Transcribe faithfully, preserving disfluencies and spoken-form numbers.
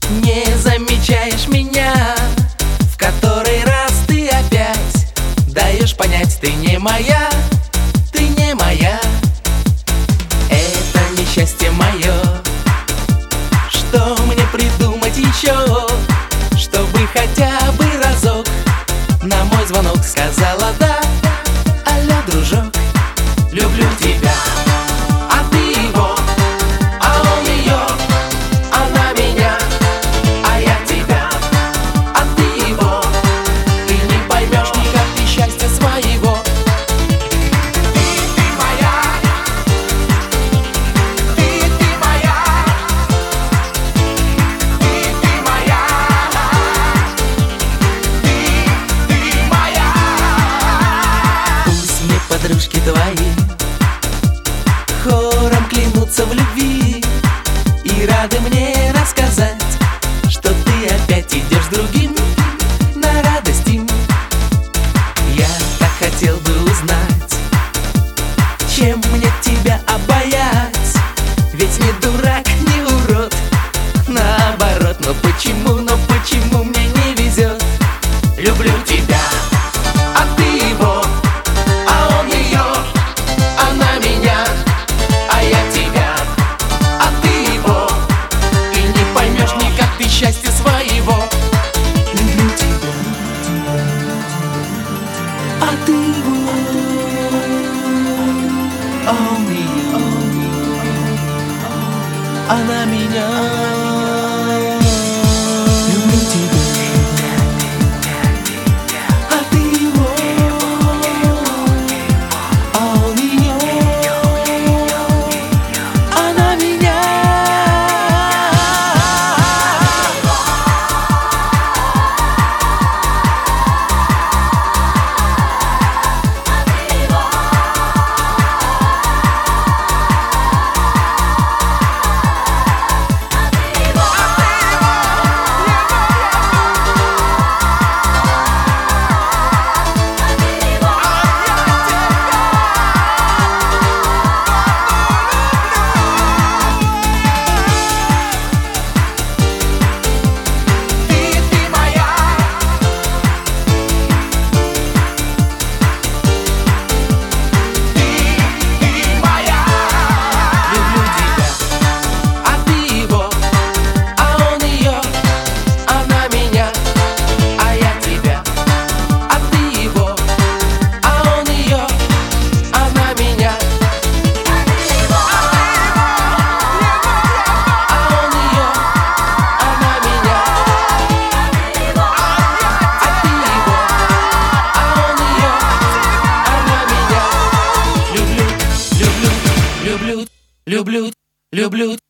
Не замечаешь меня, в который раз ты опять даешь понять, ты не моя, ты не моя. Это несчастье мое. Что мне придумать еще, чтобы хотя бы разок на мой звонок сказала да? Алло, дружок, люблю тебя. А ты его, а он ее, она меня, а я тебя. А ты его, ты не поймешь никак ты счастья своего. Ты, ты моя, ты, ты моя, ты, ты моя, ты, ты моя. Пусть мне подружки твои хором клянутся в любви и рады мне рассказать, что ты опять идешь с другим на радость им. Я так хотел бы узнать, чем мне тебя обаять, ведь не дурак, не урод, наоборот. Но почему, но почему мне не везет? Люблю тебя, а ты его, а он ее, она меня, а я тебя. А ты его, ты не поймешь никак ты счастья своего. Люблю тебя, а ты его, а он ее, она меня. Люблю тебя, а ты его, а он ее, она меня. Люблю, люблю, люблю.